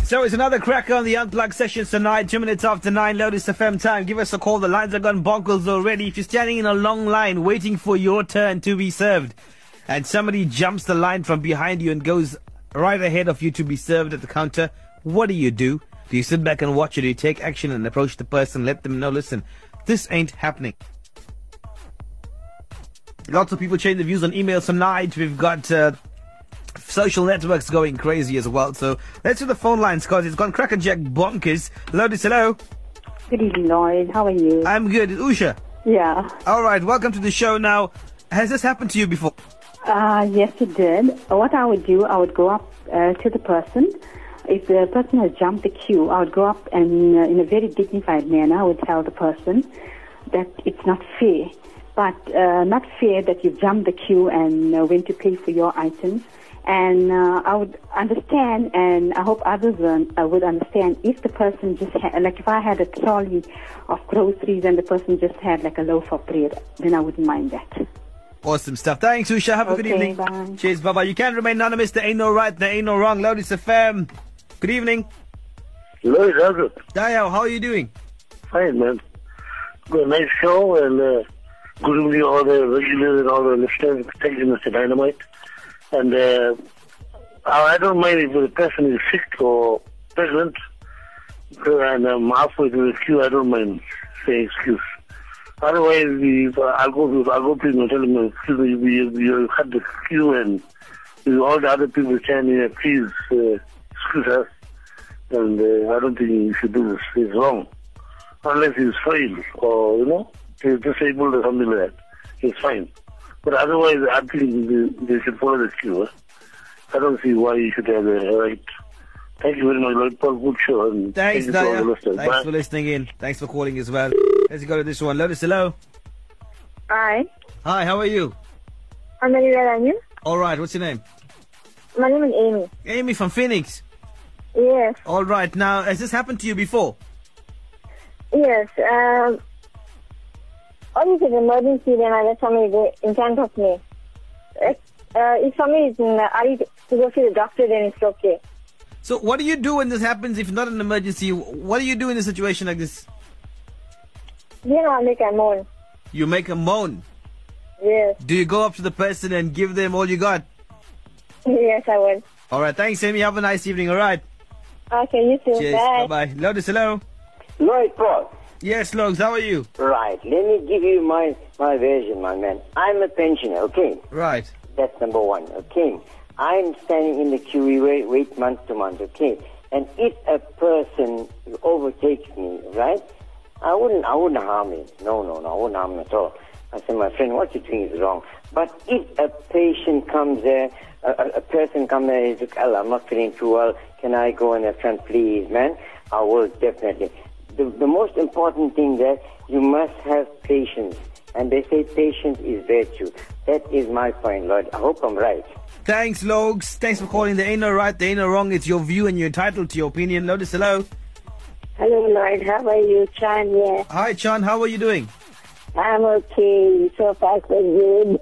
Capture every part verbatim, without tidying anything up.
So it's another cracker on the Unplugged sessions tonight. Two minutes after nine, Lotus F M time. Give us a call. The lines are gone bonkers already. If you're standing in a long line waiting for your turn to be served, and somebody jumps the line from behind you and goes right ahead of you to be served at the counter, what do you do? Do you sit back and watch it? Do you take action and approach the person, let them know, listen, this ain't happening? Lots of people change their views on emails tonight. We've got uh, social networks going crazy as well. So let's do the phone lines, because it's gone crackerjack bonkers. Lotus, hello. Good evening, Lloyd. How are you? I'm good. It's Usha. Yeah. All right. Welcome to the show. Now, has this happened to you before? Uh, yes, it did. What I would do, I would go up uh, to the person. If the person has jumped the queue, I would go up and uh, in a very dignified manner, I would tell the person that it's not fair. But uh, not fair that you've jumped the queue and uh, went to pay for your items. And uh, I would understand, and I hope others uh, would understand, if the person just had, like if I had a trolley of groceries and the person just had like a loaf of bread, then I wouldn't mind that. Awesome stuff. Thanks, Usha. Have a okay, good evening. Bye. Cheers. Bye-bye. You can remain anonymous. There ain't no right, there ain't no wrong. Lotus F M. Good evening. Hello, Robert. Dayo, how are you doing? Fine, man. Got a nice show, and uh, good evening all the regulars and all the listeners. Thank you, Mister Dynamite. And uh, I don't mind if the person is sick or pregnant, and I'm halfway to the queue. I don't mind saying excuse. Otherwise, if I'll go to I'll go to him and tell him, excuse me, you, you had the queue, and with all the other people standing there, please uh, excuse us. And uh, I don't think you should do this. It's wrong, unless he's frail or you know he's disabled or something like that. It's fine. But otherwise, I think they, they should follow the queue. Huh? I don't see why you should have the right. Thank you very much, Lloyd Paul. Good show. And Thanks, thank you Daya. Thanks Bye. For listening in. Thanks for calling as well. Let's go to this one. Lotus, hello. Hi. Hi, how are you? I'm very well, and you? All right, what's your name? My name is Amy. Amy from Phoenix. Yes. All right, now, has this happened to you before? Yes. Um, only an emergency when I let somebody go in front of me. Uh, if somebody is in a hurry to go see the doctor, then it's okay. So what do you do when this happens if not an emergency? What do you do in a situation like this? You know, I make a moan. You make a moan? Yes. Do you go up to the person and give them all you got? Yes, I will. All right, thanks, Amy. Have a nice evening, all right? Okay, you too. Cheers. Bye. Bye-bye. Lotus, hello. Lloyd Paul. Yes, Logs, how are you? Right. Let me give you my, my version, my man. I'm a pensioner, okay? Right. That's number one, okay? I'm standing in the queue, we wait, wait month to month, okay? And if a person overtakes me, right, I wouldn't, I wouldn't harm him. No, no, no, I wouldn't harm him at all. I said, my friend, what you're doing is wrong. But if a patient comes there, a, a, a person comes there and says, oh, I'm not feeling too well, can I go in the front, please, man? I will, definitely. The, the most important thing that you must have patience. And they say patience is virtue. That is my point, Lord. I hope I'm right. Thanks, Logs. Thanks for calling. There ain't no right, there ain't no wrong. It's your view and you're entitled to your opinion. Lotus, hello. Hello, Lloyd. How are you? Chan here. Hi, Chan. How are you doing? I'm okay. So far, so good.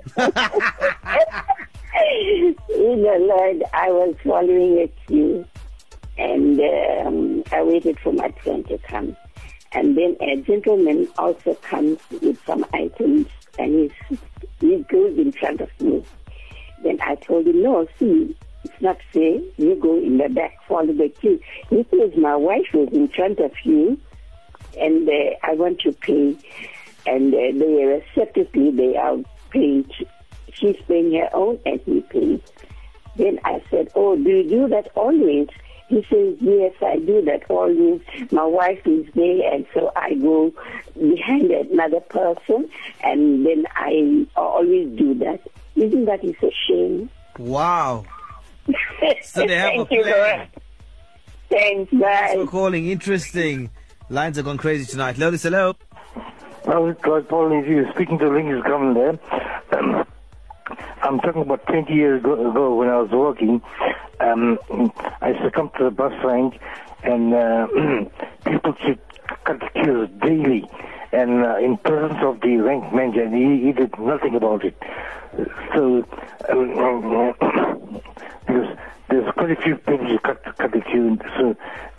You know, Lloyd, I was following a queue, and um, I waited for my turn to come. And then a gentleman also comes with some items, and he, he goes in front of me. Then I told him, no, see, it's not fair. You go in the back, follow the queue. He says, my wife was in front of you, and uh, I want to pay. And uh, they were separately, they are paid. She's paying her own, and he pays. Then I said, oh, do you do that always? He says, yes, I do that always. My wife is there, and so I go behind another person, and then I always do that. Isn't that is a shame? Wow. So they have Thank a you, plan. Lord. Thanks, bye. Thanks for calling. Interesting. Lines are gone crazy tonight. Lotus, hello. Well, Lloyd Paul, if you're speaking to Lincoln's coming there. Um, I'm talking about twenty years ago, ago when I was working. Um, I succumbed to the bus rank, and uh, people should cut the queues daily, and uh, in presence of the rank manager, and he, he did nothing about it. So, um, because there's quite a few people who cut, cut the queue. So,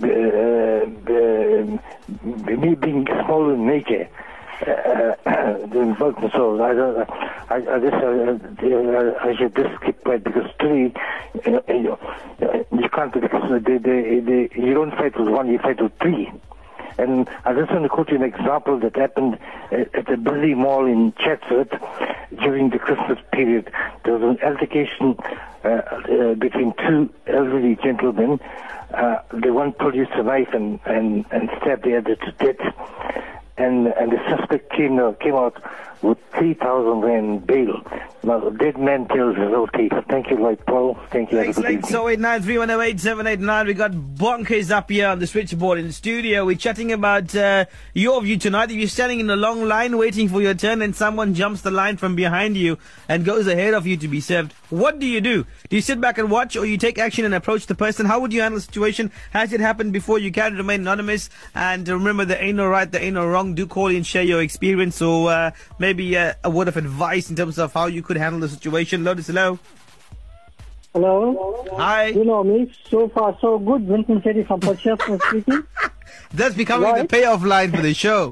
uh, uh, me being small in nature, uh, the bulk themselves, I don't, I, I just, uh, I should just keep quiet because three, uh, you, know, you can't, because they, they, they, you don't fight with one, you fight with three. And I just want to quote you an example that happened at a busy mall in Chatsworth during the Christmas period. There was an altercation uh, uh, between two elderly gentlemen. Uh, the one produced a knife and, and, and stabbed the other to death. And and the suspect came uh, came out with three thousand rand bail. Now, the dead man tells his old tape. Thank you, Lloyd Paul. Thank you. Thanks, Lloyd. So eight nine three one zero eight seven eight nine. We got bonkers up here on the switchboard in the studio. We're chatting about uh, your view tonight. If you're standing in a long line waiting for your turn and someone jumps the line from behind you and goes ahead of you to be served, what do you do? Do you sit back and watch, or you take action and approach the person? How would you handle the situation? Has it happened before? You can remain anonymous. And remember, there ain't no right, there ain't no wrong. Do call and share your experience, or uh, maybe uh, a word of advice in terms of how you could handle the situation. Lotus, hello. Hello. Hi. You know me. So far, so good. Vincent Chetty from Purchase speaking. That's becoming Lloyd? the payoff line for the show.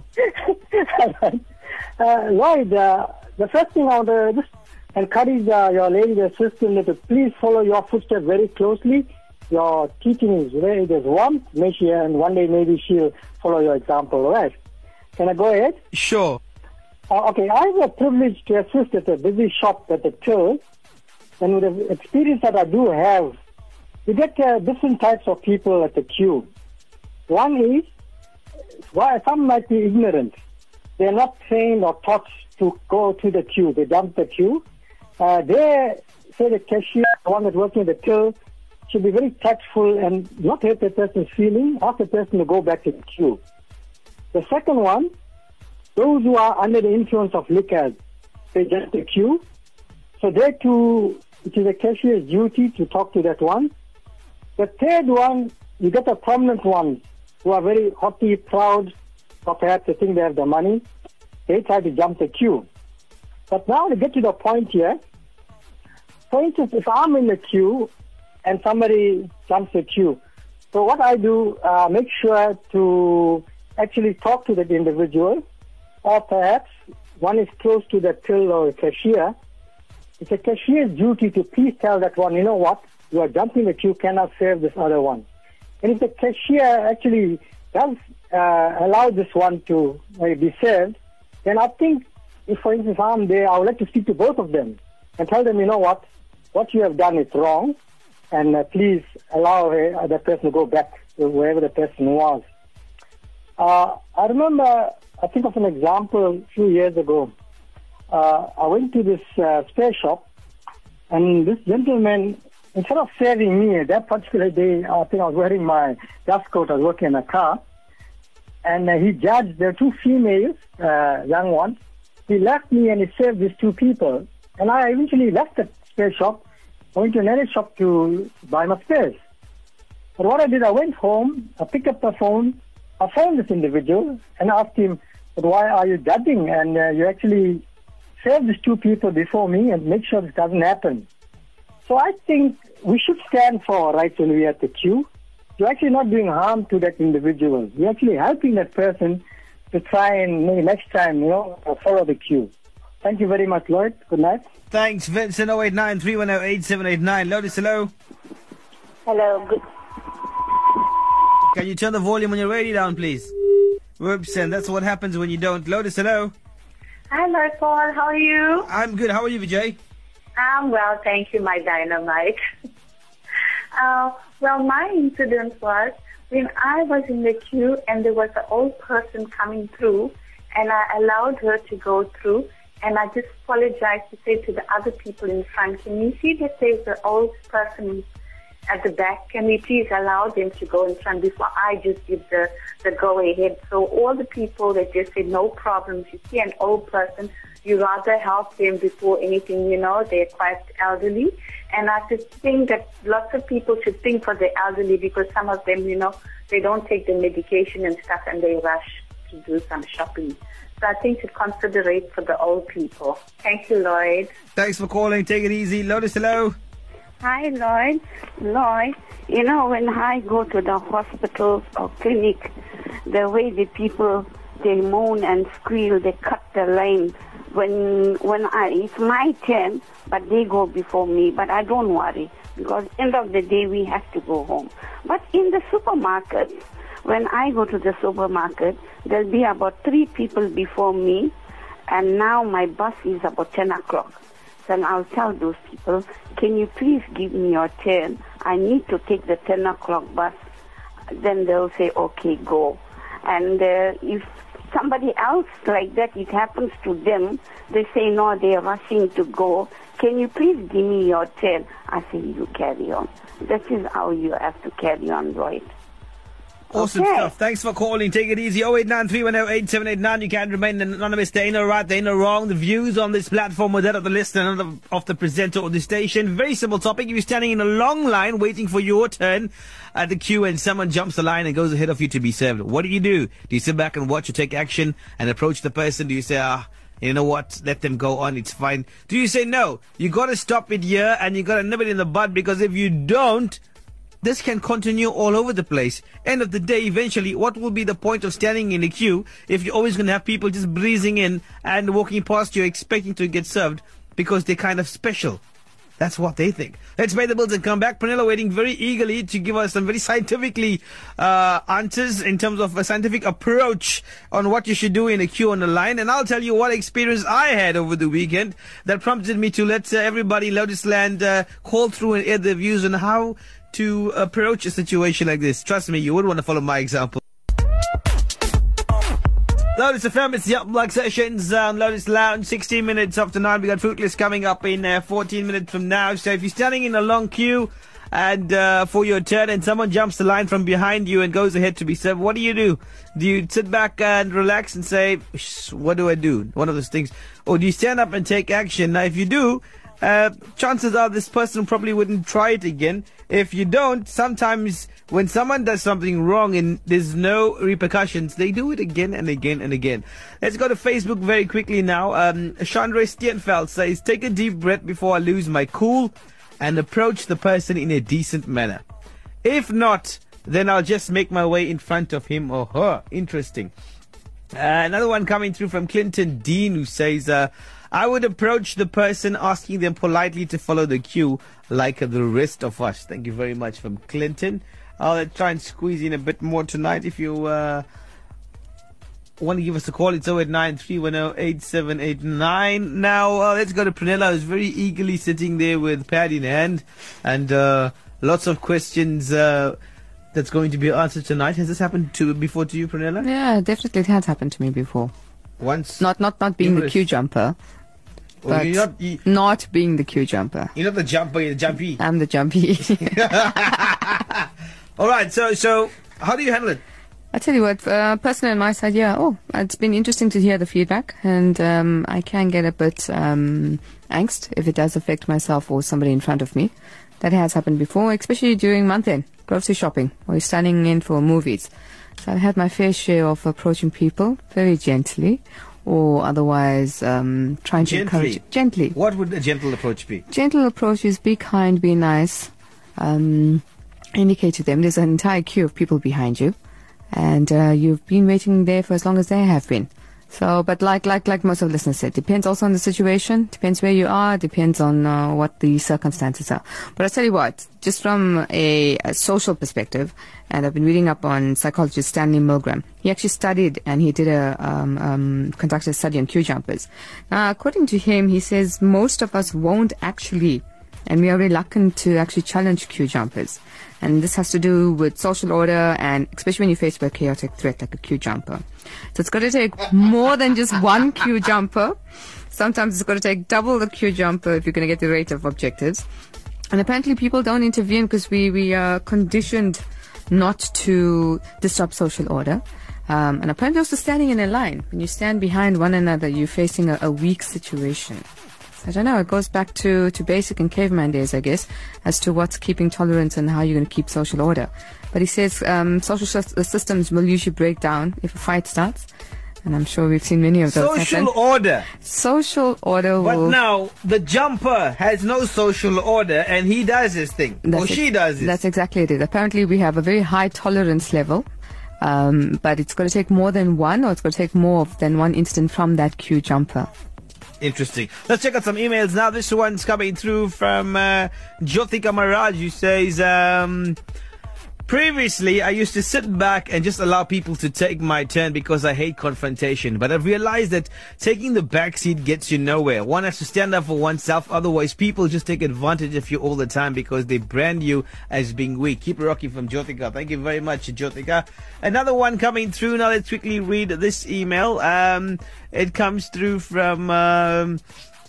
uh, Lloyd, uh, the first thing I want to just encourage uh, your lady, the sister, to please follow your footsteps very closely. Your teaching is very, there's warmth, maybe, and one day maybe she'll follow your example, all right? Can I go ahead? Sure. Uh, okay, I have a privilege to assist at a busy shop at the till, and with the experience that I do have, you get uh, different types of people at the queue. One is, why some might be ignorant. They're not trained or taught to go to the queue. They dump the queue. Uh, they say the cashier, the one that's working at the till, should be very tactful and not hurt the person's feeling, ask the person to go back to the queue. The second one, those who are under the influence of liquor, they jump the queue. So there too, it is the cashier's duty to talk to that one. The third one, you get a prominent one who are very haughty, proud, or perhaps they think they have the money. They try to jump the queue. But now to get to the point here, for instance, if I'm in the queue and somebody jumps the queue, so what I do, uh, make sure to actually talk to that individual, or perhaps one is close to the till or cashier. It's a cashier's duty to please tell that one, you know what, you are jumping the queue, cannot serve this other one. And if the cashier actually does uh, allow this one to uh, be served, then I think, if for instance I'm there, I would like to speak to both of them and tell them, you know what, what you have done is wrong, and uh, please allow uh, the person to go back to wherever the person was. Uh, I remember, I think of an example a few years ago. Uh, I went to this uh, spare shop, and this gentleman, instead of serving me that particular day, I think I was wearing my dust coat, I was working in a car, and uh, he judged, there were two females, uh, young ones. He left me and he served these two people. And I eventually left the spare shop, went to another shop to buy my spares. But what I did, I went home, I picked up the phone, I phoned this individual and asked him, but why are you judging? And uh, you actually served these two people before me and make sure this doesn't happen. So I think we should stand for our rights when we are at the queue. You're actually not doing harm to that individual. You're actually helping that person to try and maybe next time, you know, follow the queue. Thank you very much, Lloyd. Good night. Thanks, Vincent. oh eight nine three one oh eight seven eight nine. Lotus, hello. Hello. Good. Can you turn the volume on your radio down, please? Whoops, and that's what happens when you don't. Lotus, hello. Hi, Lloyd Paul. How are you? I'm good. How are you, Vijay? I'm well, thank you, my dynamite. uh, well, my incident was when I was in the queue and there was an old person coming through, and I allowed her to go through, and I just apologized to say to the other people in front, can you see that there's an old person at the back? Can we please allow them to go in front before I just give the, the go-ahead? So all the people that just said, no problem, if you see an old person, you rather help them before anything, you know, they're quite elderly. And I just think that lots of people should think for the elderly, because some of them, you know, they don't take the medication and stuff and they rush to do some shopping. So I think to consider it for the old people. Thank you, Lloyd. Thanks for calling. Take it easy. Lotus, hello. Hi, Lloyd. Lloyd, you know, when I go to the hospital or clinic, the way the people, they moan and squeal, they cut the line. When when I, it's my turn, but they go before me. But I don't worry, because end of the day, we have to go home. But in the supermarket, when I go to the supermarket, there'll be about three people before me, and now my bus is about ten o'clock. Then I'll tell those people, can you please give me your turn? I need to take the ten o'clock bus. Then they'll say, okay, go. And uh, if somebody else like that, it happens to them, they say, no, they're rushing to go. Can you please give me your turn? I say, you carry on. This is how you have to carry on, Lloyd. Awesome okay. stuff. Thanks for calling. Take it easy. oh eight nine three one oh eight seven eight nine. You can remain anonymous. There ain't no right, there ain't no wrong. The views on this platform are that of the listener and of, of the presenter or the station. Very simple topic. If you're standing in a long line waiting for your turn at the queue and someone jumps the line and goes ahead of you to be served, what do you do? Do you sit back and watch or take action and approach the person? Do you say, ah, you know what, let them go on, it's fine? Do you say, no, you got to stop it here and you got to nip it in the bud, because if you don't, this can continue all over the place. End of the day, eventually, what will be the point of standing in a queue if you're always going to have people just breezing in and walking past you expecting to get served because they're kind of special? That's what they think. Let's pay the bills and come back. Pranella waiting very eagerly to give us some very scientifically uh, answers in terms of a scientific approach on what you should do in a queue on the line. And I'll tell you what experience I had over the weekend that prompted me to let uh, everybody in Lotus Land uh, call through and air their views on how to approach a situation like this. Trust me, you would want to follow my example. Lotus F M, it's the Upload Sessions on Lotus Lounge, sixteen minutes after nine. We got Fruitless coming up in uh, fourteen minutes from now. So if you're standing in a long queue and uh, for your turn and someone jumps the line from behind you and goes ahead to be served, what do you do? Do you sit back and relax and say, what do I do? One of those things. Or do you stand up and take action? Now, if you do, uh, chances are this person probably wouldn't try it again. If you don't, sometimes when someone does something wrong and there's no repercussions, they do it again and again and again. Let's go to Facebook very quickly now. Um, Chandra Stienfeld says, take a deep breath before I lose my cool and approach the person in a decent manner. If not, then I'll just make my way in front of him or her. Interesting. Uh, another one coming through from Clinton Dean, who says, uh, I would approach the person asking them politely to follow the queue like the rest of us. Thank you very much from Clinton. I'll try and squeeze in a bit more tonight. If you uh, want to give us a call, it's oh eight nine three one oh eight seven eight nine. Now, uh, let's go to Pranella, who's very eagerly sitting there with pad in hand and uh, lots of questions uh, that's going to be answered tonight. Has this happened to before to you, Pranella? Yeah, definitely it has happened to me before. Once? Not not, not being the queue jumper. Well, But you're not, you, not being the queue jumper. you're not the jumper, you're the jumpy. I'm the jumpy. All right, so so how do you handle it? I tell you what, uh, personally on my side, yeah, oh, it's been interesting to hear the feedback, and um, I can get a bit um, angst if it does affect myself or somebody in front of me. That has happened before, especially during month end, grocery shopping, or standing in for movies. So I've had my fair share of approaching people very gently, or otherwise um, trying Gently? to encourage gently. What would a gentle approach be? Gentle approach is be kind, be nice. Um, indicate to them there's an entire queue of people behind you, and uh, you've been waiting there for as long as they have been. So, but like like like most of the listeners said, depends also on the situation, depends where you are, depends on uh, what the circumstances are. But I'll tell you what, just from a, a social perspective, and I've been reading up on psychologist Stanley Milgram. He actually studied and he did a um, um, conducted a study on queue jumpers. Now, according to him, he says most of us won't actually, and we are reluctant to actually challenge queue jumpers. And this has to do with social order, and especially when you face a chaotic threat like a queue jumper. So it's got to take more than just one queue jumper. Sometimes it's got to take double the queue jumper if you're going to get the rate of objectives. And apparently people don't intervene because we, we are conditioned not to disrupt social order. Um, and apparently also standing in a line. When you stand behind one another, you're facing a, a weak situation. I don't know, it goes back to, to basic and caveman days, I guess, as to what's keeping tolerance and how you're going to keep social order. But he says um, social systems will usually break down if a fight starts. And I'm sure we've seen many of those Social happen. order. Social order But will... now, the jumper has no social order and he does his thing. That's or she ex- does it. That's exactly it. Apparently, we have a very high tolerance level. Um, but it's going to take more than one, or it's going to take more than one incident from that queue jumper. Interesting. Let's check out some emails now. This one's coming through from uh, Jyotika Maharaj, who says, um, previously, I used to sit back and just allow people to take my turn because I hate confrontation. But I've realized that taking the back seat gets you nowhere. One has to stand up for oneself. Otherwise, people just take advantage of you all the time because they brand you as being weak. Keep rocking from Jyotika. Thank you very much, Jyotika. Another one coming through. Now let's quickly read this email. Um, it comes through from... Um,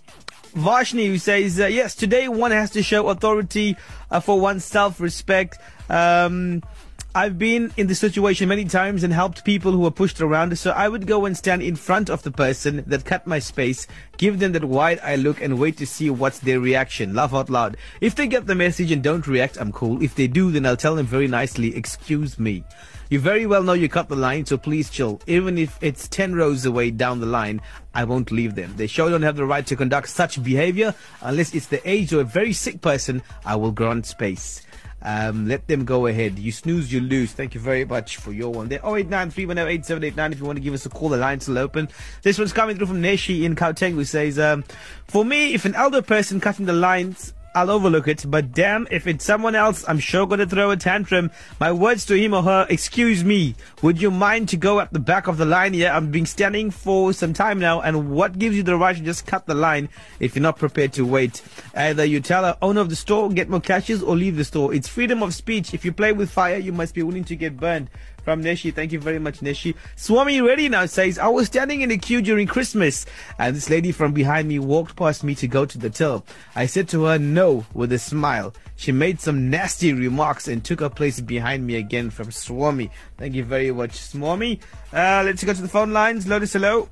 Vashni, who says, uh, yes, today one has to show authority uh, for one's self-respect. Um, I've been in this situation many times and helped people who were pushed around. So I would go and stand in front of the person that cut my space, give them that wide eye look and wait to see what's their reaction. Laugh out loud. If they get the message and don't react, I'm cool. If they do, then I'll tell them very nicely, excuse me. You very well know you cut the line, so please chill. Even if it's ten rows away down the line, I won't leave them. They sure don't have the right to conduct such behavior. Unless it's the age or a very sick person, I will grant space. Um, let them go ahead. You snooze, you lose. Thank you very much for your one there. oh eight nine three one oh eight seven eight nine if you want to give us a call. The line's still open. This one's coming through from Neshi in Gauteng, who says, um, for me, if an elder person cutting the lines, I'll overlook it, but damn, if it's someone else, I'm sure going to throw a tantrum. My words to him or her, excuse me, would you mind to go at the back of the line here? I've been standing for some time now, and what gives you the right to just cut the line if you're not prepared to wait? Either you tell the owner of the store, get more cashes, or leave the store. It's freedom of speech. If you play with fire, you must be willing to get burned. From Neshi, thank you very much, Neshi. Swami Reddy now says, I was standing in the queue during Christmas, and this lady from behind me walked past me to go to the till. I said to her, no, with a smile. She made some nasty remarks and took her place behind me again. From Swami. Thank you very much, Swami. Uh, let's go to the phone lines. Lotus, hello.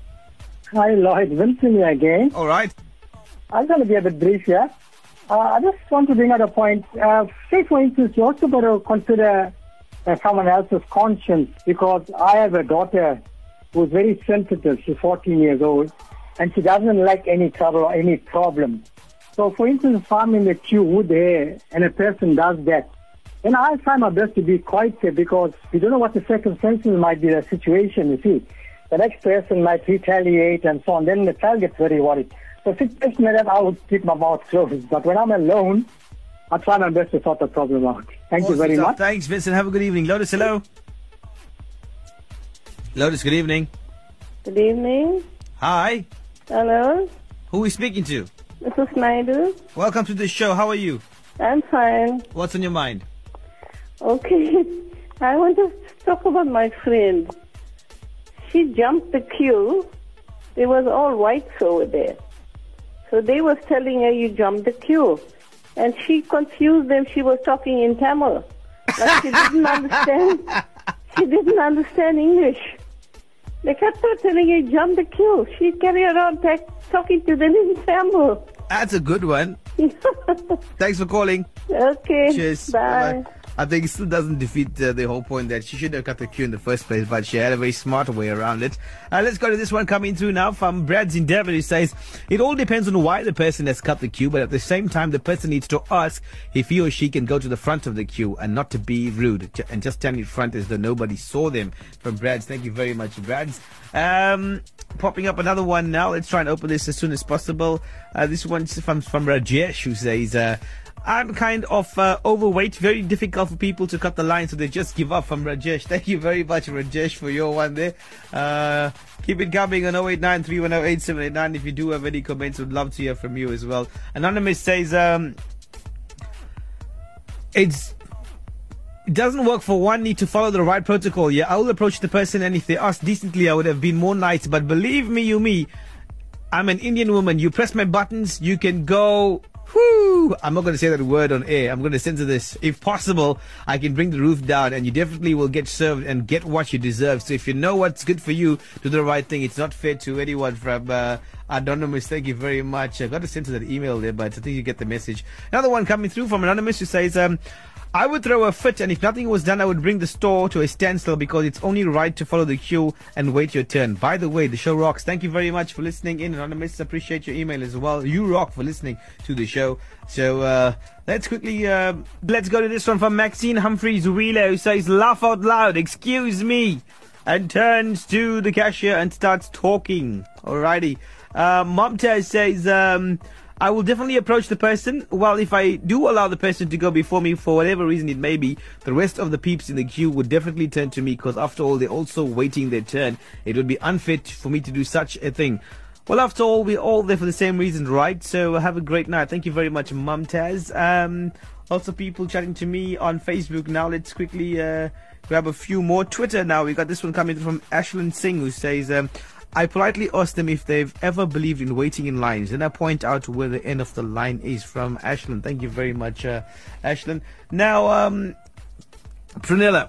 Hi, Lloyd. Vincent here again. All right. I'm going to be a bit brief here. Uh, I just want to bring out a point. Uh, say, for instance, you also got to consider Uh, someone else's conscience, because I have a daughter who's very sensitive. She's fourteen years old, and she doesn't like any trouble or any problem. So, for instance, if I'm in the queue with her and a person does that, then I try my best to be quiet there, because you don't know what the circumstances might be, the situation, you see. The next person might retaliate and so on. Then the child gets very worried. So, situation like that, I would keep my mouth closed. But when I'm alone, I try my best to sort the problem out. Thank awesome you very stuff. much. Thanks, Vincent. Have a good evening. Lotus, hello. Lotus, good evening. Good evening. Hi. Hello. Who are we speaking to? This is Naidu. Welcome to the show. How are you? I'm fine. What's on your mind? Okay. I want to talk about my friend. She jumped the queue. There was all whites over there. So they was telling her, you jumped the queue. And she confused them. She was talking in Tamil. Like she didn't understand. She didn't understand English. They kept on telling her, jump the queue. She carried around t- talking to them in Tamil. That's a good one. Thanks for calling. Okay. Cheers. Bye. Bye-bye. I think it still doesn't defeat uh, the whole point that she should have cut the queue in the first place, but she had a very smart way around it. Uh, let's go to this one coming through now from Brad's Endeavor, who says, it all depends on why the person has cut the queue, but at the same time, the person needs to ask if he or she can go to the front of the queue and not to be rude and just stand in front as though nobody saw them. From Brad's. Thank you very much, Brad's. Um, popping up another one now. Let's try and open this as soon as possible. Uh, this one's from, from Rajesh, who says, uh, I'm kind of uh, overweight, very difficult for people to cut the line, so they just give up. From Rajesh. Thank you very much, Rajesh, for your one there. Uh, keep it coming on oh eight nine three one oh eight seven eight nine. If you do have any comments, would love to hear from you as well. Anonymous says, um, it's it doesn't work for one, need to follow the right protocol. Yeah, I will approach the person, and if they ask decently, I would have been more nice. But believe me, you me, I'm an Indian woman. You press my buttons, you can go... Whoo! I'm not going to say that word on air. I'm going to censor this. If possible, I can bring the roof down, and you definitely will get served and get what you deserve. So if you know what's good for you, do the right thing. It's not fair to anyone. From uh, Anonymous, thank you very much. I got to censor that email there, but I think you get the message. Another one coming through from Anonymous, who says, um, I would throw a fit, and if nothing was done, I would bring the store to a standstill because it's only right to follow the queue and wait your turn. By the way, the show rocks. Thank you very much for listening in. Anonymous, appreciate your email as well. You rock for listening to the show. So uh, let's quickly, uh, let's go to this one from Maxine Humphreys Wheeler, who says, laugh out loud, excuse me, and turns to the cashier and starts talking. Alrighty. Uh, Momtaz says, um... I will definitely approach the person. Well, if I do allow the person to go before me for whatever reason it may be, the rest of the peeps in the queue would definitely turn to me because after all, they're also waiting their turn. It would be unfit for me to do such a thing. Well, after all, we're all there for the same reason, right? So have a great night. Thank you very much, Mumtaz. Um, also, people chatting to me on Facebook now. Let's quickly uh, grab a few more. Twitter now. We got this one coming from Ashland Singh, who says, um, I politely ask them if they've ever believed in waiting in lines. Then I point out where the end of the line is. From Ashland. Thank you very much, uh, Ashland. Now, um, Prunella,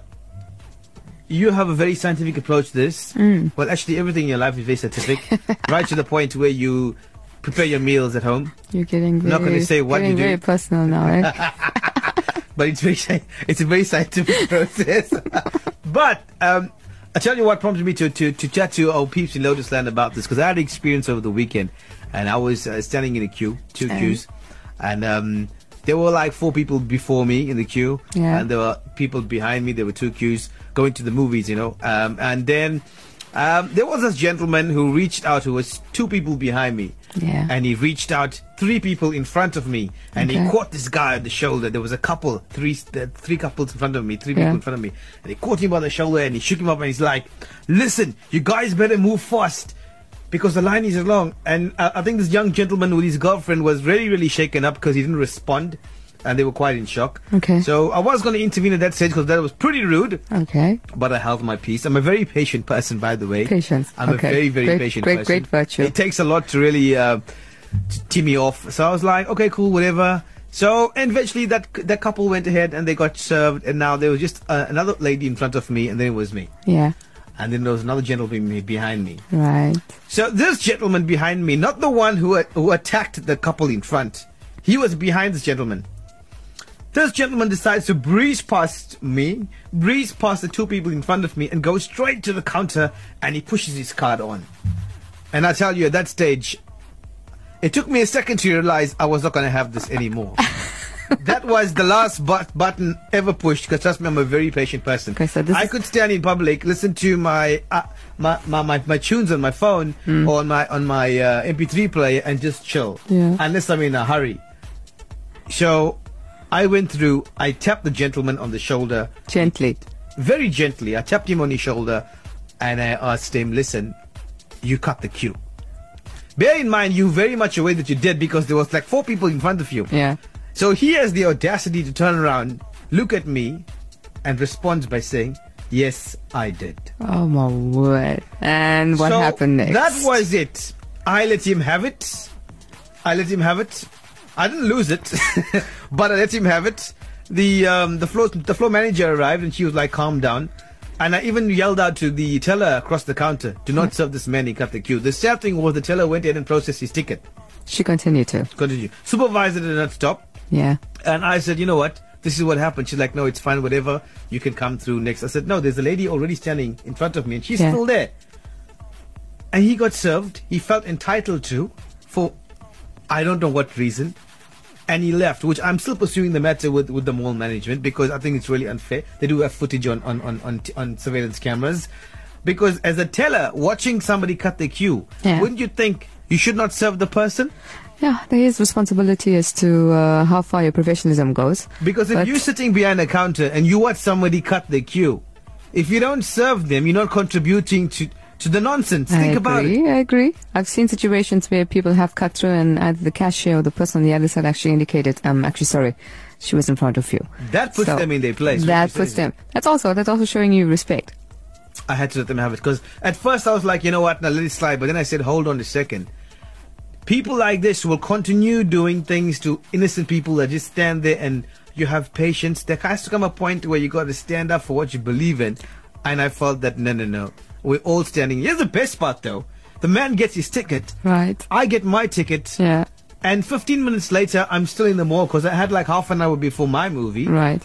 you have a very scientific approach to this. Mm. Well, actually, everything in your life is very scientific. Right to the point where you prepare your meals at home. You're getting very, I'm not going to say what getting you do. very personal now, right? But it's very, it's a very scientific process. But, um, I tell you what prompted me to, to, to chat to our peeps in Lotus Land about this, because I had an experience over the weekend, and I was uh, standing in a queue, two Um. queues, and um, there were like four people before me in the queue, Yeah. and there were people behind me. There were two queues going to the movies, you know, um, and then um, there was this gentleman who reached out, who was two people behind me, Yeah. and he reached out three people in front of me, and Okay. he caught this guy at the shoulder. There was a couple, three, uh, three couples in front of me, three people Yeah. in front of me, and he caught him by the shoulder and he shook him up and he's like, "Listen, you guys better move fast because the line is long." And uh, I think this young gentleman with his girlfriend was really, really shaken up because he didn't respond, and they were quite in shock. Okay. So I was going to intervene at that stage because that was pretty rude. Okay. But I held my peace. I'm a very patient person, by the way. Patience. I'm Okay. a very, very Great- patient great- person. great virtue. It takes a lot to really uh, t- tee me off. So I was like, okay, cool, whatever. So and eventually that that couple went ahead and they got served, and now there was just uh, another lady in front of me, and then it was me. Yeah. And then there was another gentleman behind me. Right. So this gentleman behind me, not the one who who attacked the couple in front, he was behind this gentleman. This gentleman decides to breeze past me, breeze past the two people in front of me, and go straight to the counter, and he pushes his card on. And I tell you, at that stage, it took me a second to realize I was not going to have this anymore. That was the last but- button ever pushed, because trust me, I'm a very patient person. Okay, so this I is- could stand in public, listen to my uh, my, my, my my tunes on my phone or on my on my uh, M P three player and just chill, Yeah. unless I'm in a hurry. So I went through, I tapped the gentleman on the shoulder. Gently. Very gently. I tapped him on his shoulder and I asked him, listen, you cut the queue. Bear in mind, you're very much aware that you did because there was like four people in front of you. Yeah. So he has the audacity to turn around, look at me, and responds by saying, yes, I did. Oh my word. And what So happened next? That was it. I let him have it. I let him have it. I didn't lose it, but I let him have it. The um, the floor the floor manager arrived and she was like, calm down. And I even yelled out to the teller across the counter, do not serve this man, he cut the queue. The sad thing was the teller went in and processed his ticket. She continued to. Continue. Supervisor did not stop. Yeah. And I said, you know what? This is what happened. She's like, no, it's fine, whatever. You can come through next. I said, no, there's a lady already standing in front of me and she's Yeah. still there. And he got served. He felt entitled to for I don't know what reason. And he left, which I'm still pursuing the matter with, with the mall management because I think it's really unfair. They do have footage on, on, on, on, t- on surveillance cameras. Because as a teller, watching somebody cut the queue, Yeah. wouldn't you think you should not serve the person? Yeah, there is responsibility as to uh, how far your professionalism goes. Because if But- you're sitting behind a counter and you watch somebody cut the queue, if you don't serve them, you're not contributing to, to the nonsense. I Think about it. agree, I agree. I've seen situations where people have cut through and either the cashier or the person on the other side actually indicated, um, actually, sorry, she was in front of you. That puts So, them in their place. That what you puts say. them. That's also, that's also showing you respect. I had to let them have it because at first I was like, you know what, now let it slide. But then I said, hold on a second. People like this will continue doing things to innocent people that just stand there, and you have patience. There has to come a point where you got to stand up for what you believe in. And I felt that, no, no, no. We're all standing. Here's the best part, though. The man gets his ticket. Right. I get my ticket. Yeah. And fifteen minutes later, I'm still in the mall because I had like half an hour before my movie. Right.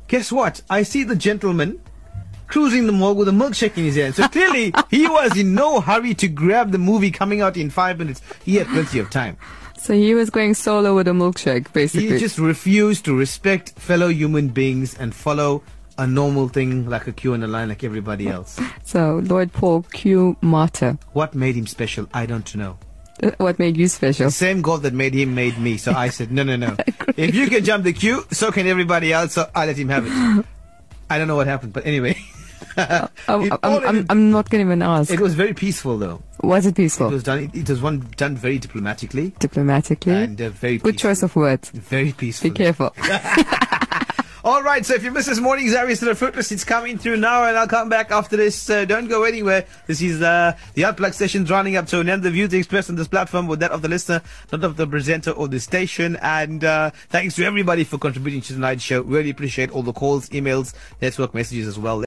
Guess what? I see the gentleman cruising the mall with a milkshake in his hand. So clearly, he was in no hurry to grab the movie coming out in five minutes. He had plenty of time. So he was going solo with a milkshake, basically. He just refused to respect fellow human beings and follow a normal thing like a queue in a line like everybody else. So, Lloyd Paul, Q martyr. What made him special? I don't know. Uh, What made you special? The same God that made him made me. So I said, no, no, no. If you can jump the queue, so can everybody else. So I let him have it. I don't know what happened, but anyway. I'm, It- I'm, all I'm, it- I'm not going to even ask. It was very peaceful, though. Was it peaceful? It was done. It, it was one done very diplomatically Diplomatically. and uh, very Good choice of words. very peaceful. Be careful. All right, so if you missed this morning's Aries to the Fruitless, it's coming through now, and I'll come back after this. Uh, don't go anywhere. This is uh, the Unplugged sessions running up to an end. The views expressed on this platform were that of the listener, not of the presenter or the station. And uh, thanks to everybody for contributing to tonight's show. Really appreciate all the calls, emails, network messages as well.